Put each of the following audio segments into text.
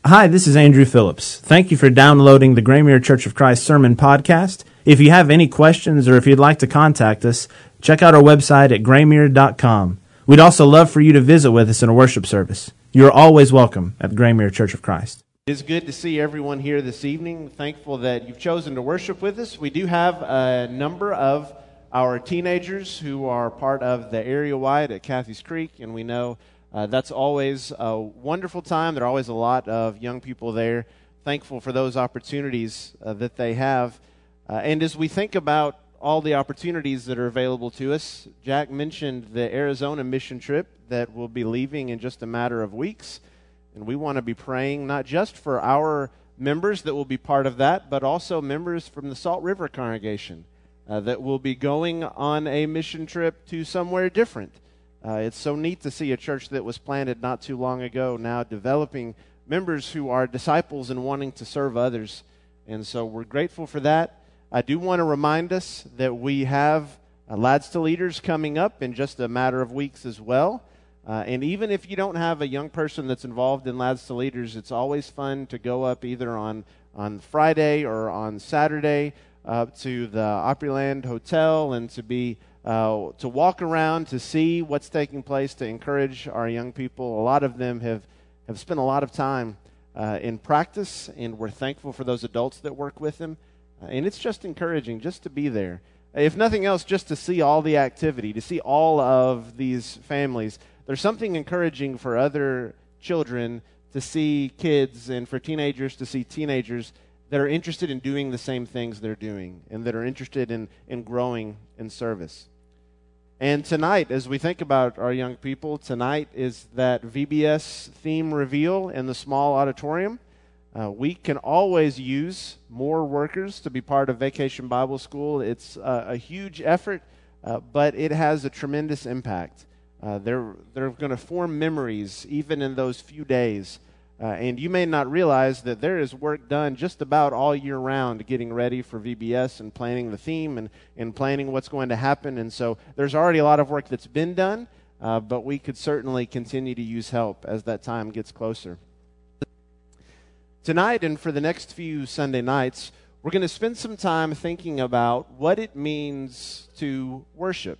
Hi, this is Andrew Phillips. Thank you for downloading the Graymere Church of Christ Sermon Podcast. If you have any questions or if you'd like to contact us, check out our website at graymere.com. We'd also love for you to visit with us in a worship service. You are always welcome at the Graymere Church of Christ. It is good to see everyone here this evening. Thankful that you've chosen to worship with us. We do have a number of our teenagers who are part of the area wide at Cathy's Creek, and we know that's always a wonderful time. There are always a lot of young people there. Thankful for those opportunities that they have. And as we think about all the opportunities that are available to us, Jack mentioned the Arizona mission trip that will be leaving in just a matter of weeks. And we want to be praying not just for our members that will be part of that, but also members from the Salt River congregation that will be going on a mission trip to somewhere different. It's so neat to see a church that was planted not too long ago now developing members who are disciples and wanting to serve others. And so we're grateful for that. I do want to remind us that we have Lads to Leaders coming up in just a matter of weeks as well. And even if you don't have a young person that's involved in Lads to Leaders, it's always fun to go up either on Friday or on Saturday to the Opryland Hotel and to walk around, to see what's taking place, to encourage our young people. A lot of them have spent a lot of time in practice, and we're thankful for those adults that work with them. And it's just encouraging just to be there. If nothing else, just to see all the activity, to see all of these families. There's something encouraging for other children to see kids and for teenagers to see teenagers that are interested in doing the same things they're doing and that are interested in growing in service. And tonight, as we think about our young people, tonight is that VBS theme reveal in the small auditorium. We can always use more workers to be part of Vacation Bible School. It's a huge effort, but it has a tremendous impact. They're going to form memories even in those few days. And you may not realize that there is work done just about all year round getting ready for VBS and planning the theme and planning what's going to happen. And so there's already a lot of work that's been done, but we could certainly continue to use help as that time gets closer. Tonight and for the next few Sunday nights, we're going to spend some time thinking about what it means to worship.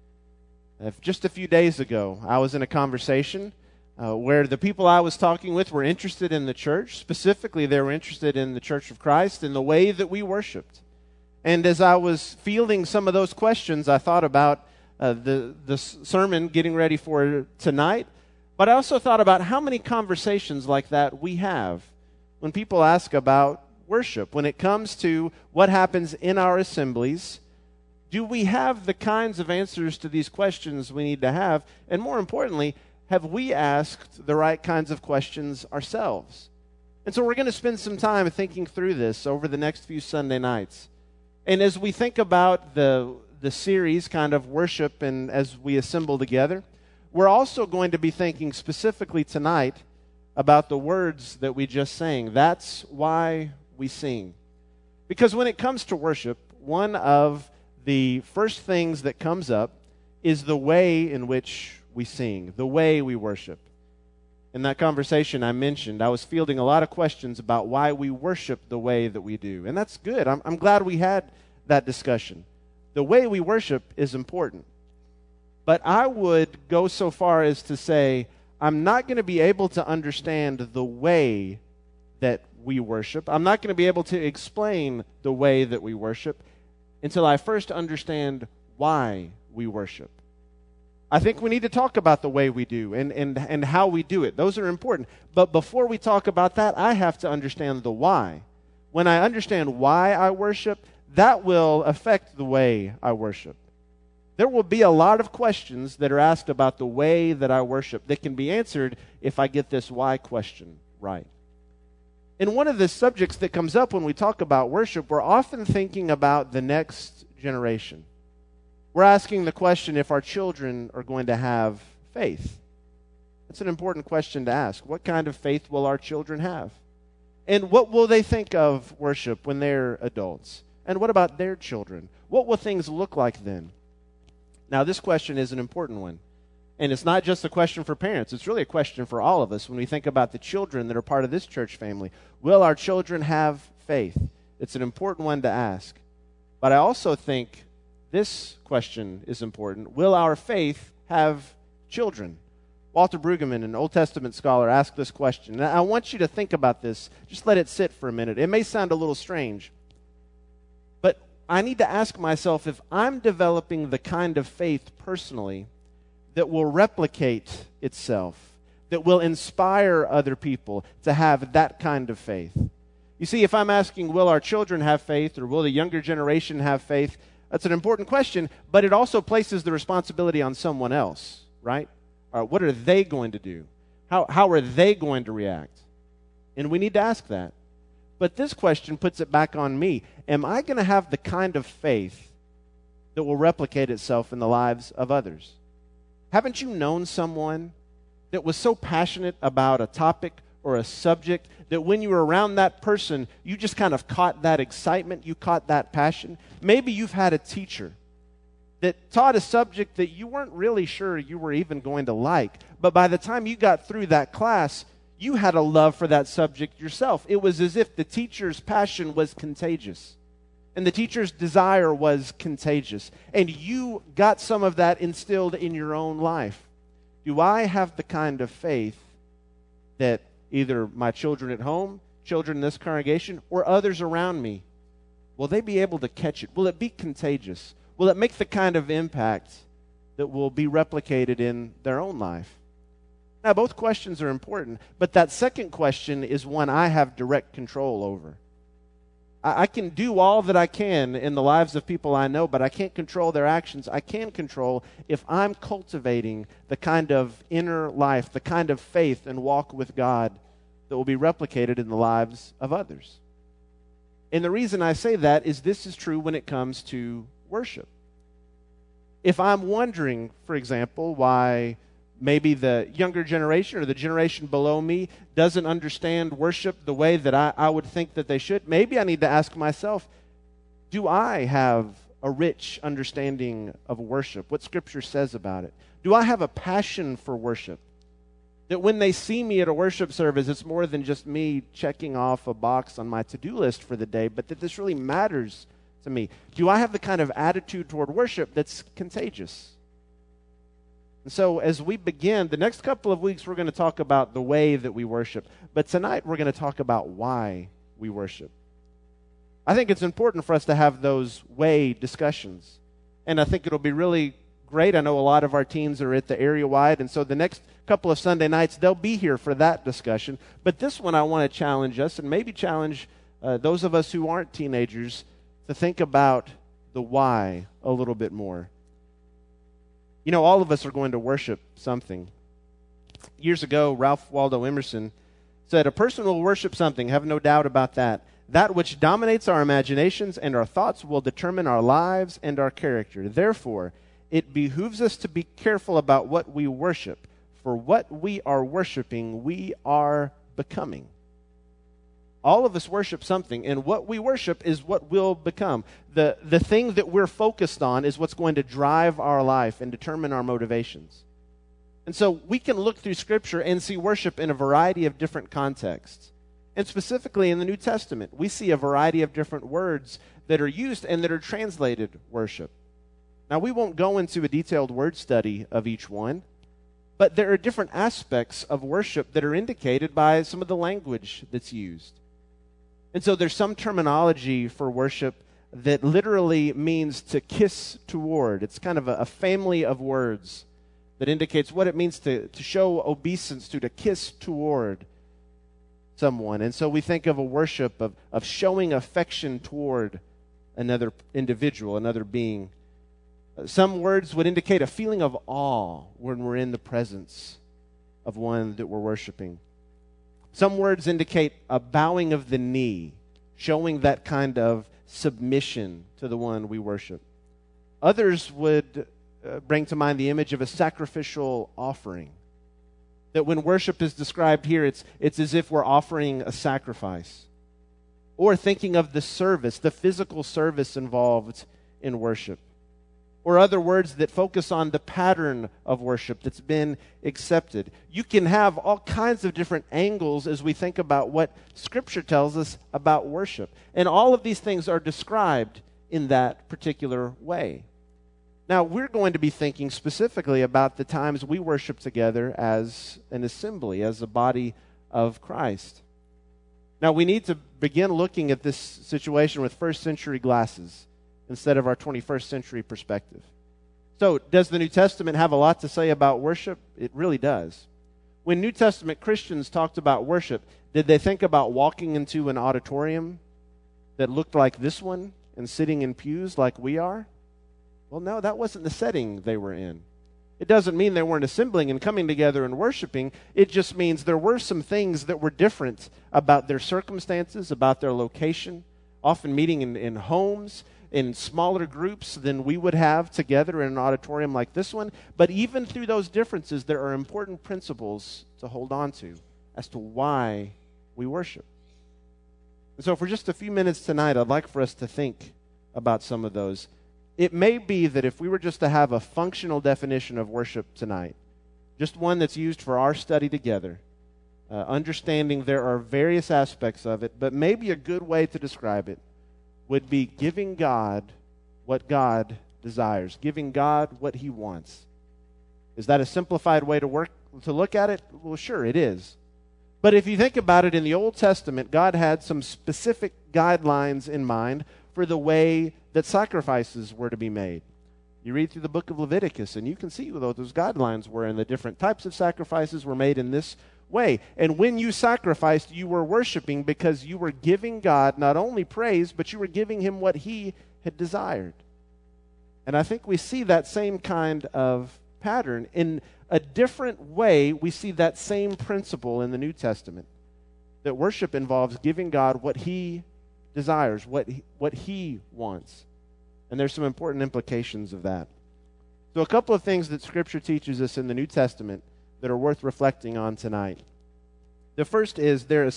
Just a few days ago, I was in a conversation where the people I was talking with were interested in the church. Specifically, they were interested in the Church of Christ and the way that we worshiped. And as I was fielding some of those questions, I thought about the sermon getting ready for tonight, but I also thought about how many conversations like that we have when people ask about worship. When it comes to what happens in our assemblies, do we have the kinds of answers to these questions we need to have? And more importantly, have we asked the right kinds of questions ourselves? And so we're going to spend some time thinking through this over the next few Sunday nights. And as we think about the series, kind of worship, and as we assemble together, we're also going to be thinking specifically tonight about the words that we just sang. That's why we sing. Because when it comes to worship, one of the first things that comes up is the way in which we sing, the way we worship. In that conversation I mentioned, I was fielding a lot of questions about why we worship the way that we do. And that's good. I'm glad we had that discussion. The way we worship is important. But I would go so far as to say, I'm not going to be able to understand the way that we worship. I'm not going to be able to explain the way that we worship until I first understand why we worship. I think we need to talk about the way we do and how we do it. Those are important. But before we talk about that, I have to understand the why. When I understand why I worship, that will affect the way I worship. There will be a lot of questions that are asked about the way that I worship that can be answered if I get this why question right. And one of the subjects that comes up when we talk about worship, we're often thinking about the next generation. We're asking the question if our children are going to have faith. That's an important question to ask. What kind of faith will our children have? And what will they think of worship when they're adults? And what about their children? What will things look like then? Now, this question is an important one. And it's not just a question for parents. It's really a question for all of us when we think about the children that are part of this church family. Will our children have faith? It's an important one to ask. But I also think this question is important. Will our faith have children? Walter Brueggemann, an Old Testament scholar, asked this question. And I want you to think about this. Just let it sit for a minute. It may sound a little strange. But I need to ask myself if I'm developing the kind of faith personally that will replicate itself, that will inspire other people to have that kind of faith. You see, if I'm asking, will our children have faith, or will the younger generation have faith, that's an important question, but it also places the responsibility on someone else, right? What are they going to do? How are they going to react? And we need to ask that. But this question puts it back on me. Am I going to have the kind of faith that will replicate itself in the lives of others? Haven't you known someone that was so passionate about a topic or a subject that when you were around that person, you just kind of caught that excitement, you caught that passion? Maybe you've had a teacher that taught a subject that you weren't really sure you were even going to like, but by the time you got through that class, you had a love for that subject yourself. It was as if the teacher's passion was contagious. And the teacher's desire was contagious. And you got some of that instilled in your own life. Do I have the kind of faith that either my children at home, children in this congregation, or others around me, will they be able to catch it? Will it be contagious? Will it make the kind of impact that will be replicated in their own life? Now, both questions are important, but that second question is one I have direct control over. I can do all that I can in the lives of people I know, but I can't control their actions. I can control if I'm cultivating the kind of inner life, the kind of faith and walk with God that will be replicated in the lives of others. And the reason I say that is this is true when it comes to worship. If I'm wondering, for example, why maybe the younger generation or the generation below me doesn't understand worship the way that I would think that they should, maybe I need to ask myself, do I have a rich understanding of worship, what Scripture says about it? Do I have a passion for worship? That when they see me at a worship service, it's more than just me checking off a box on my to-do list for the day, but that this really matters to me. Do I have the kind of attitude toward worship that's contagious? And so as we begin, the next couple of weeks, we're going to talk about the way that we worship. But tonight, we're going to talk about why we worship. I think it's important for us to have those way discussions. And I think it'll be really great. I know a lot of our teens are at the area-wide, and so the next couple of Sunday nights, they'll be here for that discussion. But this one, I want to challenge us, and maybe challenge those of us who aren't teenagers, to think about the why a little bit more. You know, all of us are going to worship something. Years ago, Ralph Waldo Emerson said, "A person will worship something, have no doubt about that. That which dominates our imaginations and our thoughts will determine our lives and our character. Therefore, it behooves us to be careful about what we worship, for what we are worshiping, we are becoming." All of us worship something, and what we worship is what we'll become. The thing that we're focused on is what's going to drive our life and determine our motivations. And so we can look through Scripture and see worship in a variety of different contexts. And specifically in the New Testament, we see a variety of different words that are used and that are translated worship. Now, we won't go into a detailed word study of each one, but there are different aspects of worship that are indicated by some of the language that's used. And so there's some terminology for worship that literally means to kiss toward. It's kind of a family of words that indicates what it means to show obeisance to kiss toward someone. And so we think of a worship of showing affection toward another individual, another being. Some words would indicate a feeling of awe when we're in the presence of one that we're worshiping. Some words indicate a bowing of the knee, showing that kind of submission to the one we worship. Others would bring to mind the image of a sacrificial offering. That when worship is described here, it's as if we're offering a sacrifice. Or thinking of the service, the physical service involved in worship. or other words that focus on the pattern of worship that's been accepted. You can have all kinds of different angles as we think about what Scripture tells us about worship. And all of these things are described in that particular way. Now, we're going to be thinking specifically about the times we worship together as an assembly, as a body of Christ. Now, we need to begin looking at this situation with first century glasses instead of our 21st century perspective. So, does the New Testament have a lot to say about worship? It really does. When New Testament Christians talked about worship, did they think about walking into an auditorium that looked like this one and sitting in pews like we are? Well, no, that wasn't the setting they were in. It doesn't mean they weren't assembling and coming together and worshiping. It just means there were some things that were different about their circumstances, about their location, often meeting in homes, in smaller groups than we would have together in an auditorium like this one. But even through those differences, there are important principles to hold on to as to why we worship. And so for just a few minutes tonight, I'd like for us to think about some of those. It may be that if we were just to have a functional definition of worship tonight, just one that's used for our study together, understanding there are various aspects of it, but maybe a good way to describe it would be giving God what God desires, giving God what He wants. Is that a simplified way to look at it? Well, sure, it is. But if you think about it, in the Old Testament, God had some specific guidelines in mind for the way that sacrifices were to be made. You read through the book of Leviticus, and you can see what those guidelines were, and the different types of sacrifices were made in this way. And when you sacrificed, you were worshiping because you were giving God not only praise, but you were giving Him what He had desired. And I think we see that same kind of pattern. In a different way, we see that same principle in the New Testament, that worship involves giving God what He desires, what He wants. And there's some important implications of that. So a couple of things that Scripture teaches us in the New Testament that are worth reflecting on tonight. The first is there's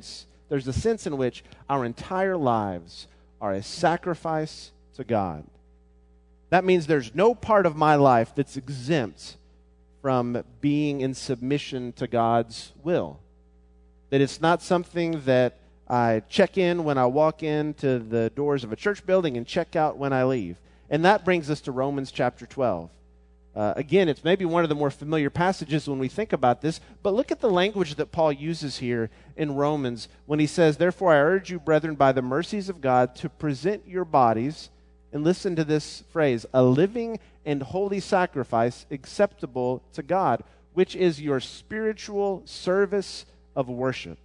a sense in which our entire lives are a sacrifice to God. That means there's no part of my life that's exempt from being in submission to God's will. That it's not something that I check in when I walk into the doors of a church building and check out when I leave. And that brings us to Romans chapter 12. Again, it's maybe one of the more familiar passages when we think about this, but look at the language that Paul uses here in Romans when he says, "Therefore I urge you, brethren, by the mercies of God, to present your bodies," and listen to this phrase, "a living and holy sacrifice acceptable to God, which is your spiritual service of worship."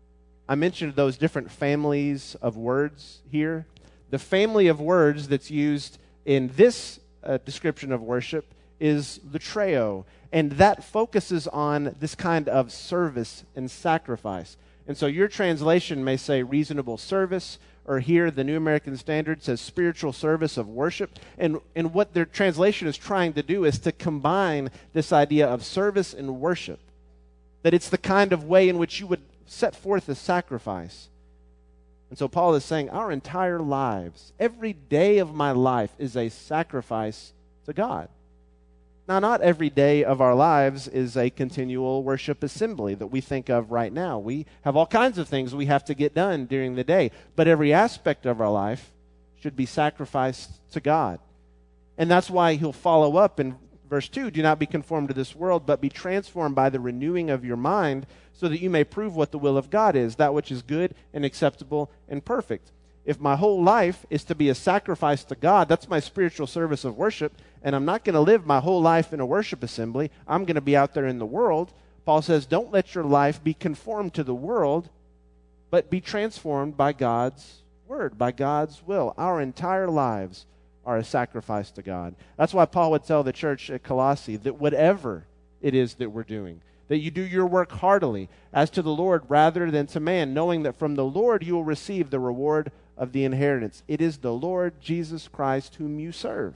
I mentioned those different families of words here. The family of words that's used in this description of worship is latreo, and that focuses on this kind of service and sacrifice. And so your translation may say reasonable service, or here the New American Standard says spiritual service of worship. And what their translation is trying to do is to combine this idea of service and worship. That it's the kind of way in which you would set forth a sacrifice. And so Paul is saying our entire lives, every day of my life is a sacrifice to God. Now, not every day of our lives is a continual worship assembly that we think of right now. We have all kinds of things we have to get done during the day, but every aspect of our life should be sacrificed to God. And that's why he'll follow up in verse 2, "Do not be conformed to this world, but be transformed by the renewing of your mind, so that you may prove what the will of God is, that which is good and acceptable and perfect." If my whole life is to be a sacrifice to God, that's my spiritual service of worship, and I'm not going to live my whole life in a worship assembly. I'm going to be out there in the world. Paul says, don't let your life be conformed to the world, but be transformed by God's word, by God's will. Our entire lives are a sacrifice to God. That's why Paul would tell the church at Colossae that whatever it is that we're doing, that you do your work heartily as to the Lord rather than to man, knowing that from the Lord you will receive the reward of the inheritance. It is the Lord Jesus Christ whom you serve.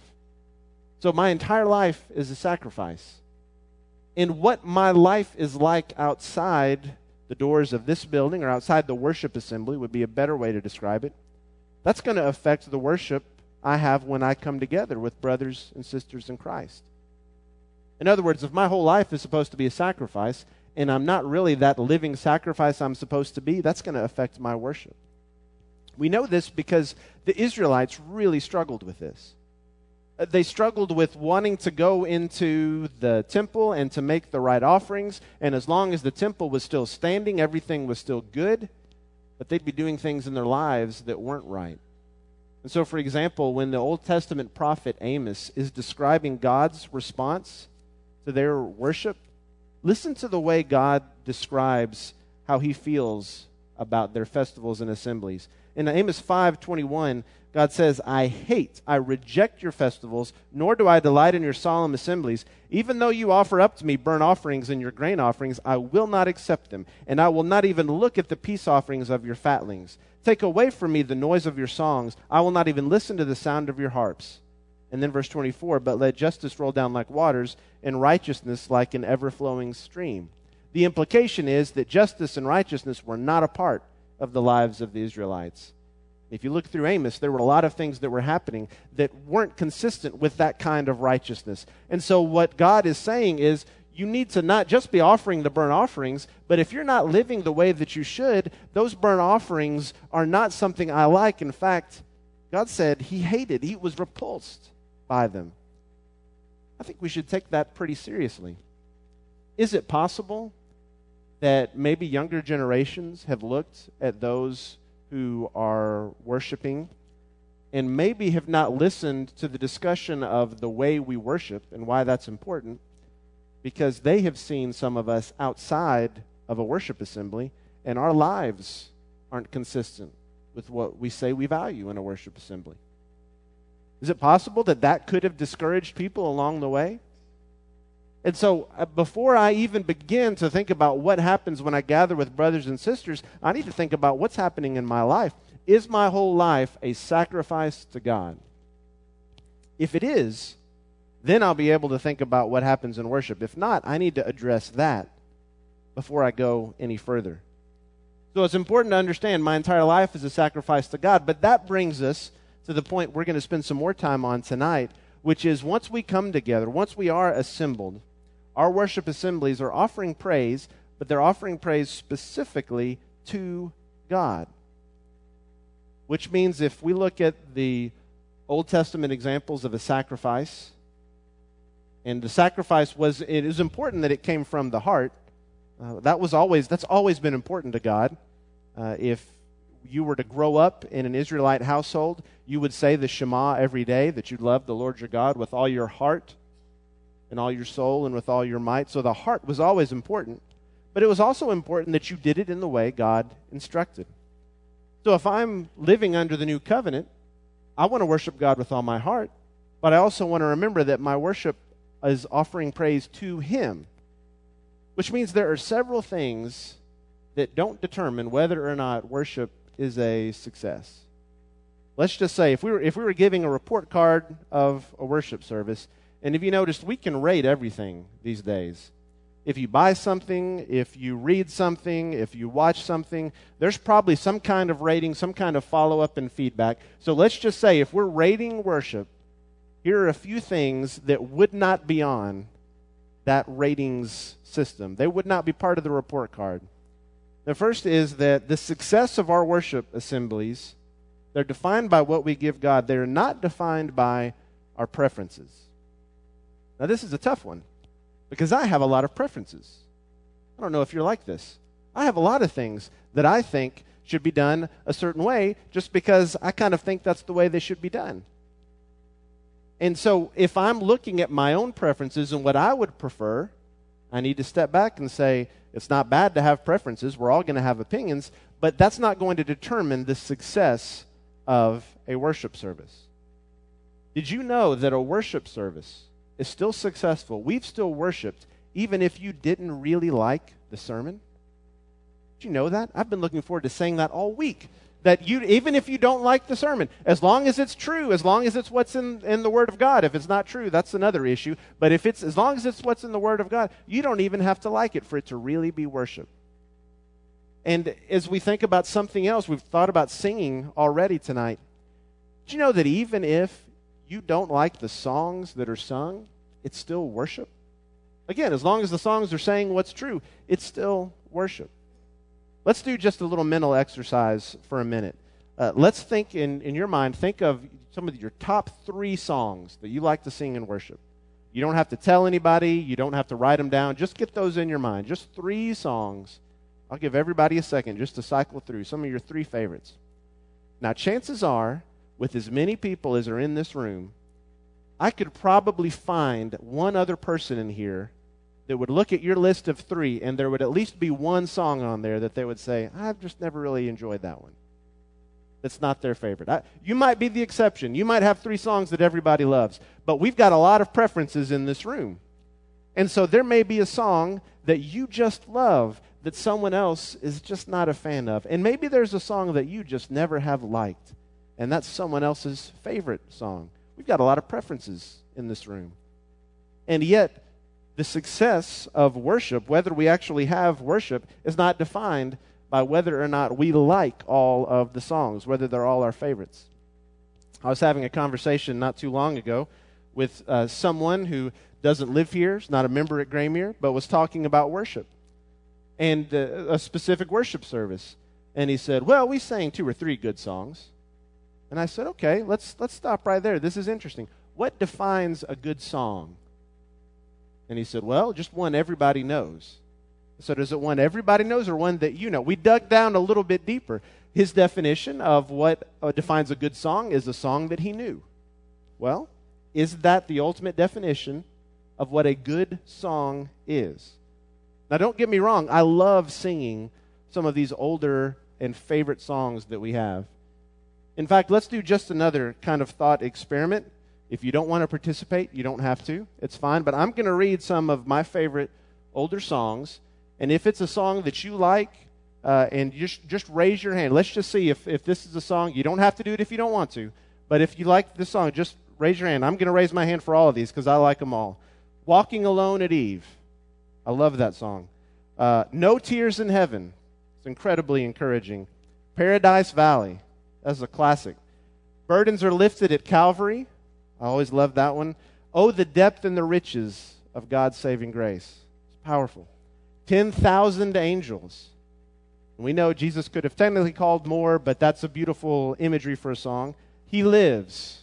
So my entire life is a sacrifice. And what my life is like outside the doors of this building or outside the worship assembly would be a better way to describe it. That's going to affect the worship I have when I come together with brothers and sisters in Christ. In other words, if my whole life is supposed to be a sacrifice, and I'm not really that living sacrifice I'm supposed to be, that's going to affect my worship. We know this because the Israelites really struggled with this. They struggled with wanting to go into the temple and to make the right offerings, and as long as the temple was still standing, everything was still good, but they'd be doing things in their lives that weren't right. And so, for example, when the Old Testament prophet Amos is describing God's response to their worship, listen to the way God describes how he feels about their festivals and assemblies. In Amos 5:21, God says, I reject your festivals, nor do I delight in your solemn assemblies. Even though you offer up to me burnt offerings and your grain offerings, I will not accept them, and I will not even look at the peace offerings of your fatlings. Take away from me the noise of your songs. I will not even listen to the sound of your harps. And then verse 24, but let justice roll down like waters, and righteousness like an ever-flowing stream. The implication is that justice and righteousness were not a part of the lives of the Israelites. If you look through Amos, there were a lot of things that were happening that weren't consistent with that kind of righteousness. And so what God is saying is, you need to not just be offering the burnt offerings, but if you're not living the way that you should, those burnt offerings are not something I like. In fact, God said he was repulsed by them. I think we should take that pretty seriously. Is it possible that maybe younger generations have looked at those who are worshiping and maybe have not listened to the discussion of the way we worship and why that's important, because they have seen some of us outside of a worship assembly and our lives aren't consistent with what we say we value in a worship assembly? Is it possible that that could have discouraged people along the way? And so before I even begin to think about what happens when I gather with brothers and sisters, I need to think about what's happening in my life. Is my whole life a sacrifice to God? If it is, then I'll be able to think about what happens in worship. If not, I need to address that before I go any further. So it's important to understand my entire life is a sacrifice to God, but that brings us to the point we're going to spend some more time on tonight, which is once we come together, once we are assembled, our worship assemblies are offering praise, but they're offering praise specifically to God. Which means if we look at the Old Testament examples of a sacrifice, and the sacrifice it is important that it came from the heart. That's always been important to God. If you were to grow up in an Israelite household, you would say the Shema every day, that you love the Lord your God with all your heart and all your soul and with all your might. So the heart was always important, but it was also important that you did it in the way God instructed. So if I'm living under the new covenant, I want to worship God with all my heart, but I also want to remember that my worship is offering praise to Him, which means there are several things that don't determine whether or not worship is a success. Let's just say if we were giving a report card of a worship service, and if you noticed, we can rate everything these days. If you buy something, if you read something, if you watch something, there's probably some kind of rating, some kind of follow-up and feedback. So let's just say if we're rating worship, here are a few things that would not be on that ratings system. They would not be part of the report card. The first is that the success of our worship assemblies, they're defined by what we give God. They're not defined by our preferences. Now, this is a tough one because I have a lot of preferences. I don't know if you're like this. I have a lot of things that I think should be done a certain way just because I kind of think that's the way they should be done. And so if I'm looking at my own preferences and what I would prefer, I need to step back and say, it's not bad to have preferences. We're all going to have opinions, but that's not going to determine the success of a worship service. Did you know that a worship service is still successful? We've still worshiped even if you didn't really like the sermon. Did you know that? I've been looking forward to saying that all week. That even if you don't like the sermon, as long as it's true, as long as it's what's in the Word of God. If it's not true, that's another issue. But as long as it's what's in the Word of God, you don't even have to like it for it to really be worship. And as we think about something else, we've thought about singing already tonight. Do you know that even if you don't like the songs that are sung, it's still worship? Again, as long as the songs are saying what's true, it's still worship. Let's do just a little mental exercise for a minute. Let's think in your mind, think of some of your top 3 songs that you like to sing in worship. You don't have to tell anybody. You don't have to write them down. Just get those in your mind. Just 3 songs. I'll give everybody a second just to cycle through some of your 3 favorites. Now, chances are, with as many people as are in this room, I could probably find one other person in here that would look at your list of 3, and there would at least be one song on there that they would say, I've just never really enjoyed that one. That's not their favorite. You might be the exception. You might have 3 songs that everybody loves, but we've got a lot of preferences in this room. And so there may be a song that you just love that someone else is just not a fan of. And maybe there's a song that you just never have liked, and that's someone else's favorite song. We've got a lot of preferences in this room. And yet, the success of worship, whether we actually have worship, is not defined by whether or not we like all of the songs, whether they're all our favorites. I was having a conversation not too long ago with someone who doesn't live here, is not a member at Graymere, but was talking about worship and a specific worship service. And he said, well, we sang 2 or 3 good songs. And I said, okay, let's stop right there. This is interesting. What defines a good song? And he said, well, just one everybody knows. So does it one everybody knows or one that you know? We dug down a little bit deeper. His definition of what defines a good song is a song that he knew. Well, is that the ultimate definition of what a good song is? Now, don't get me wrong. I love singing some of these older and favorite songs that we have. In fact, let's do just another kind of thought experiment. If you don't want to participate, you don't have to. It's fine. But I'm going to read some of my favorite older songs. And if it's a song that you like, and just raise your hand. Let's just see if this is a song. You don't have to do it if you don't want to. But if you like this song, just raise your hand. I'm going to raise my hand for all of these because I like them all. Walking Alone at Eve. I love that song. No Tears in Heaven. It's incredibly encouraging. Paradise Valley. That's a classic. Burdens Are Lifted at Calvary. I always love that one. Oh, the depth and the riches of God's saving grace. It's powerful. 10,000 angels. We know Jesus could have technically called more, but that's a beautiful imagery for a song. He Lives,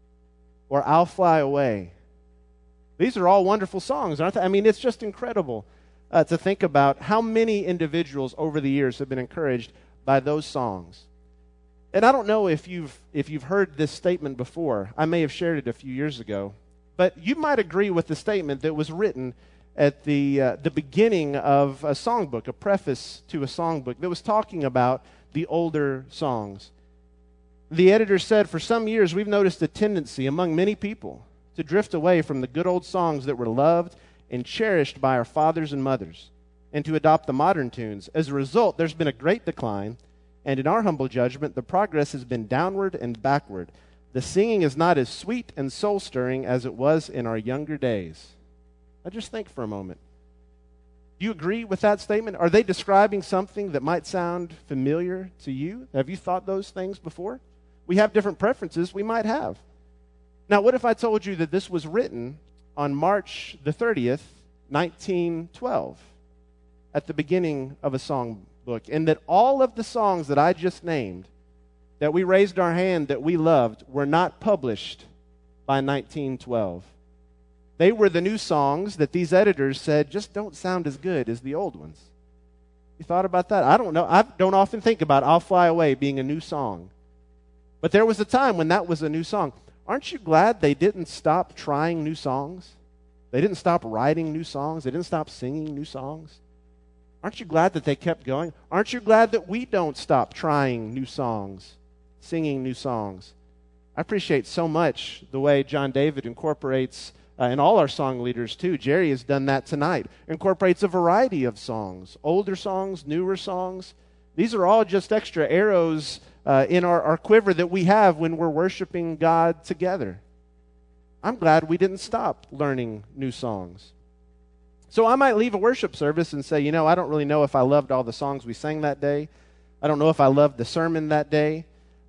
or I'll Fly Away. These are all wonderful songs, aren't they? I mean, it's just incredible to think about how many individuals over the years have been encouraged by those songs. And I don't know if you've heard this statement before. I may have shared it a few years ago, but you might agree with the statement that was written at the beginning of a songbook, a preface to a songbook that was talking about the older songs. The editor said, for some years we've noticed a tendency among many people to drift away from the good old songs that were loved and cherished by our fathers and mothers, and to adopt the modern tunes. As a result, there's been a great decline, and in our humble judgment, the progress has been downward and backward. The singing is not as sweet and soul-stirring as it was in our younger days. Now just think for a moment. Do you agree with that statement? Are they describing something that might sound familiar to you? Have you thought those things before? We have different preferences. We might have. Now, what if I told you that this was written on March the 30th, 1912, at the beginning of a songbook, and that all of the songs that I just named, that we raised our hand that we loved, were not published by 1912? They were the new songs that these editors said just don't sound as good as the old ones. You thought about that? I don't know. I don't often think about I'll Fly Away being a new song. But there was a time when that was a new song. Aren't you glad they didn't stop trying new songs? They didn't stop writing new songs. They didn't stop singing new songs. Aren't you glad that they kept going? Aren't you glad that we don't stop trying new songs, singing new songs? I appreciate so much the way John David incorporates, and all our song leaders too, Jerry has done that tonight, incorporates a variety of songs, older songs, newer songs. These are all just extra arrows in our quiver that we have when we're worshiping God together. I'm glad we didn't stop learning new songs. So I might leave a worship service and say, I don't really know if I loved all the songs we sang that day. I don't know if I loved the sermon that day.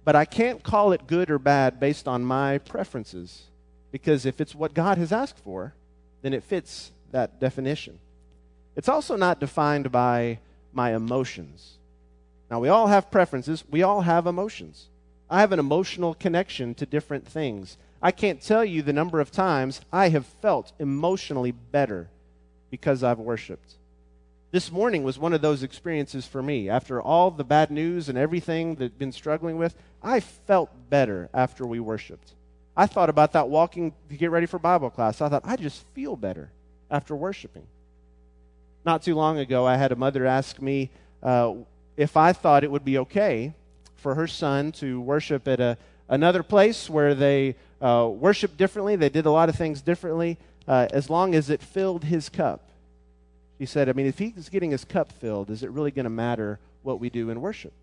but I can't call it good or bad based on my preferences, because if it's what God has asked for, then it fits that definition. It's also not defined by my emotions. Now, we all have preferences. We all have emotions. I have an emotional connection to different things. I can't tell you the number of times I have felt emotionally better because I've worshiped. This morning was one of those experiences for me. After all the bad news and everything that I've been struggling with, I felt better after we worshiped. I thought about that walking to get ready for Bible class. I thought, I just feel better after worshiping. Not too long ago, I had a mother ask me if I thought it would be okay for her son to worship at another place where they worship differently. They did a lot of things differently, as long as it filled his cup. She said, I mean, if he's getting his cup filled, is it really going to matter what we do in worship?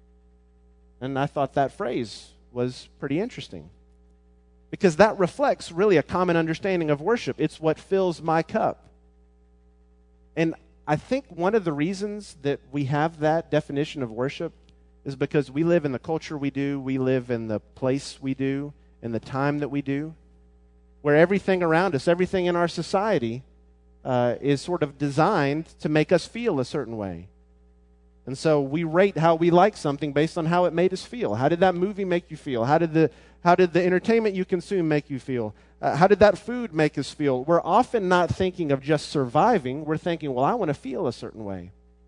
And I thought that phrase was pretty interesting, because that reflects really a common understanding of worship. It's what fills my cup. And I think one of the reasons that we have that definition of worship is because we live in the culture we do, we live in the place we do, in the time that we do, where everything around us, everything in our society is sort of designed to make us feel a certain way. And so we rate how we like something based on how it made us feel. How did that movie make you feel? How did the entertainment you consume make you feel? How did that food make us feel? We're often not thinking of just surviving. We're thinking, well, I want to feel a certain way.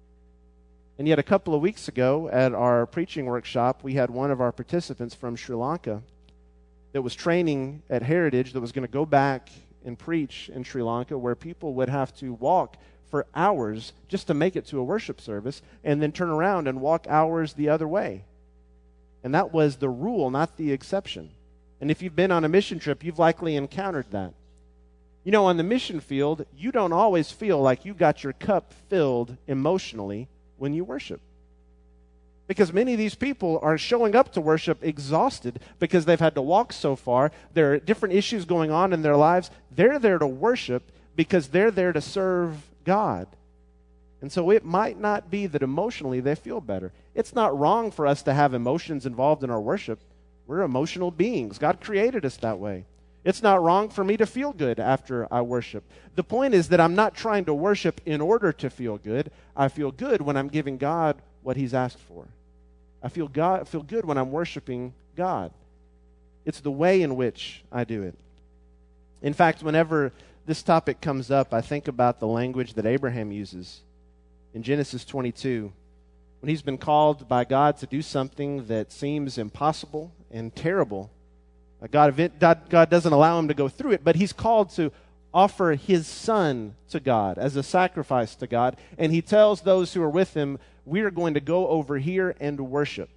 And yet a couple of weeks ago at our preaching workshop, we had one of our participants from Sri Lanka that was training at Heritage that was going to go back and preach in Sri Lanka, where people would have to walk for hours just to make it to a worship service and then turn around and walk hours the other way. And that was the rule, not the exception. And if you've been on a mission trip, you've likely encountered that. You know, on the mission field, you don't always feel like you got your cup filled emotionally when you worship. Because many of these people are showing up to worship exhausted because they've had to walk so far. There are different issues going on in their lives. They're there to worship because they're there to serve God. And so it might not be that emotionally they feel better. It's not wrong for us to have emotions involved in our worship. We're emotional beings. God created us that way. It's not wrong for me to feel good after I worship. The point is that I'm not trying to worship in order to feel good. I feel good when I'm giving God what He's asked for. I feel good when I'm worshiping God. It's the way in which I do it. In fact, whenever this topic comes up, I think about the language that Abraham uses in Genesis 22. When he's been called by God to do something that seems impossible and terrible, God doesn't allow him to go through it, but he's called to offer his son to God as a sacrifice to God. And he tells those who are with him, we are going to go over here and worship.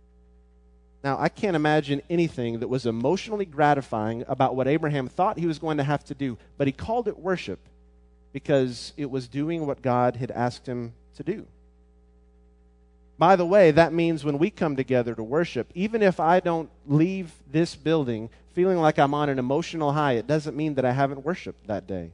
Now, I can't imagine anything that was emotionally gratifying about what Abraham thought he was going to have to do, but he called it worship because it was doing what God had asked him to do. By the way, that means when we come together to worship, even if I don't leave this building feeling like I'm on an emotional high, it doesn't mean that I haven't worshiped that day.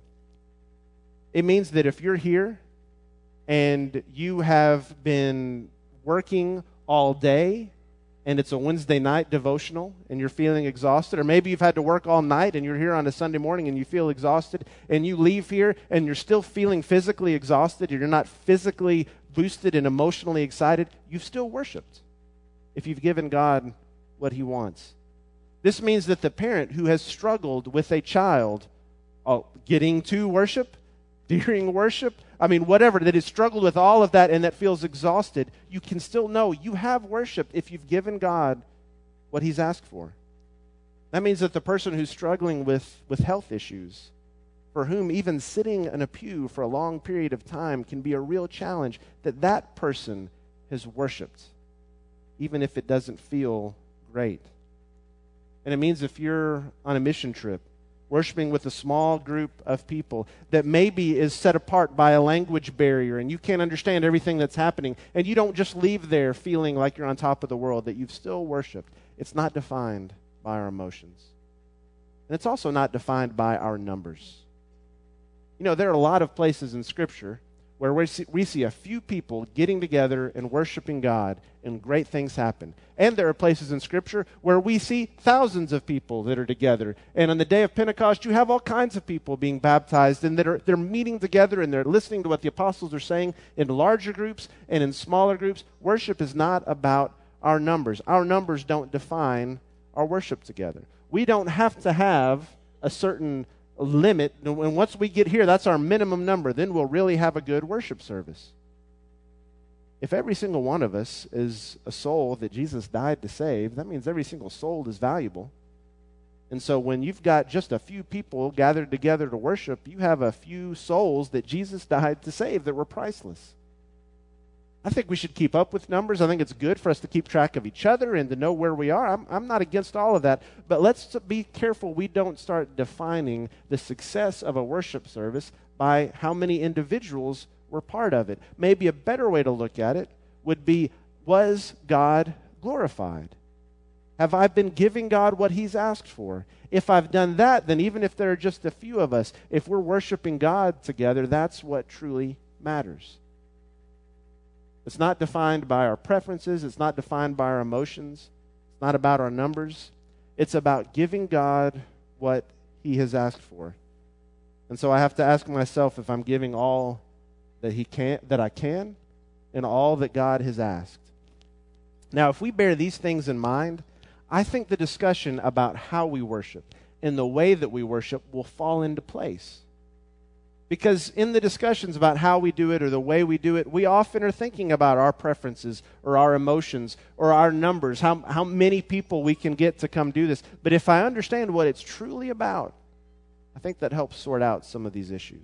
It means that if you're here and you have been working all day and it's a Wednesday night devotional and you're feeling exhausted, or maybe you've had to work all night and you're here on a Sunday morning and you feel exhausted, and you leave here and you're still feeling physically exhausted, you're not physically boosted and emotionally excited, you've still worshiped if you've given God what He wants. This means that the parent who has struggled with a child getting to worship, during worship, whatever, that has struggled with all of that and that feels exhausted, you can still know you have worshiped if you've given God what He's asked for. That means that the person who's struggling with health issues, for whom even sitting in a pew for a long period of time can be a real challenge, that person has worshiped, even if it doesn't feel great. And it means if you're on a mission trip, worshiping with a small group of people that maybe is set apart by a language barrier and you can't understand everything that's happening, and you don't just leave there feeling like you're on top of the world, that you've still worshiped. It's not defined by our emotions. And it's also not defined by our numbers. You know, there are a lot of places in Scripture where we see a few people getting together and worshiping God, and great things happen. And there are places in Scripture where we see thousands of people that are together. And on the day of Pentecost, you have all kinds of people being baptized, and they're meeting together, and they're listening to what the apostles are saying in larger groups and in smaller groups. Worship is not about our numbers. Our numbers don't define our worship together. We don't have to have a certain limit, and once we get here, that's our minimum number. Then we'll really have a good worship service. If every single one of us is a soul that Jesus died to save, that means every single soul is valuable. And so when you've got just a few people gathered together to worship, you have a few souls that Jesus died to save that were priceless. I think we should keep up with numbers. I think it's good for us to keep track of each other and to know where we are. I'm not against all of that. But let's be careful we don't start defining the success of a worship service by how many individuals were part of it. Maybe a better way to look at it would be, was God glorified? Have I been giving God what He's asked for? If I've done that, then even if there are just a few of us, if we're worshiping God together, that's what truly matters. It's not defined by our preferences. It's not defined by our emotions. It's not about our numbers. It's about giving God what He has asked for. And so I have to ask myself if I'm giving all that I can, and all that God has asked. Now, if we bear these things in mind, I think the discussion about how we worship and the way that we worship will fall into place. Because in the discussions about how we do it or the way we do it, we often are thinking about our preferences or our emotions or our numbers, how many people we can get to come do this. But if I understand what it's truly about, I think that helps sort out some of these issues.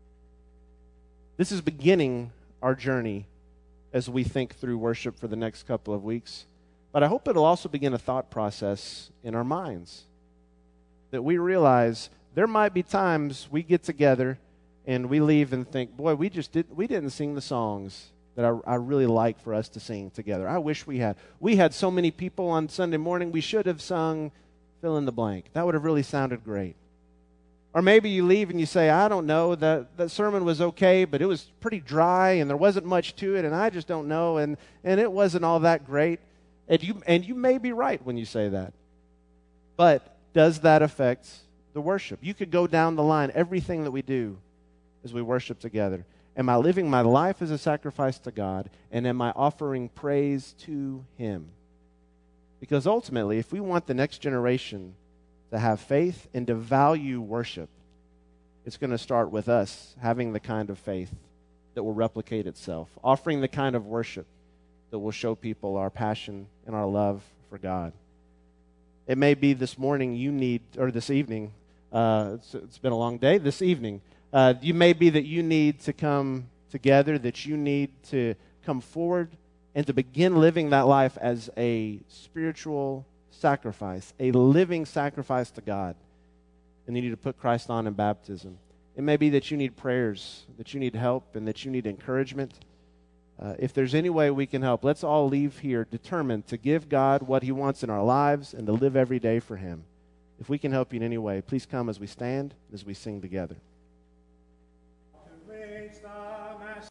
This is beginning our journey as we think through worship for the next couple of weeks. But I hope it'll also begin a thought process in our minds, that we realize there might be times we get together and we leave and think, boy, we didn't sing the songs that I really like for us to sing together. I wish we had. We had so many people on Sunday morning, we should have sung fill in the blank. That would have really sounded great. Or maybe you leave and you say, I don't know, that sermon was okay, but it was pretty dry and there wasn't much to it, and I just don't know, and it wasn't all that great. And you may be right when you say that. But does that affect the worship? You could go down the line, everything that we do as we worship together. Am I living my life as a sacrifice to God, and am I offering praise to Him? Because ultimately, if we want the next generation to have faith and to value worship, it's going to start with us having the kind of faith that will replicate itself, offering the kind of worship that will show people our passion and our love for God. It may be this morning or this evening, it's been a long day, this evening, you may be that you need to come together, that you need to come forward and to begin living that life as a spiritual sacrifice, a living sacrifice to God. And you need to put Christ on in baptism. It may be that you need prayers, that you need help, and that you need encouragement. If there's any way we can help, let's all leave here determined to give God what He wants in our lives and to live every day for Him. If we can help you in any way, please come as we stand, as we sing together.